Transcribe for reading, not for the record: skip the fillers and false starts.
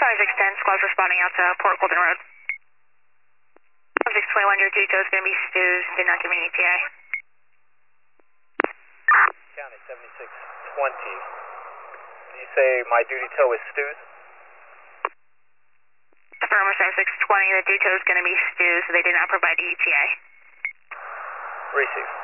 Sorry, 610, squad's responding out to Port Colton Road. 621, your duty tow is going to be Stews, did not give me an ETA. County 7620. Did you say my duty tow is Stews? Affirmative 7620, the duty tow is going to be Stews, so they did not provide the ETA. Receive.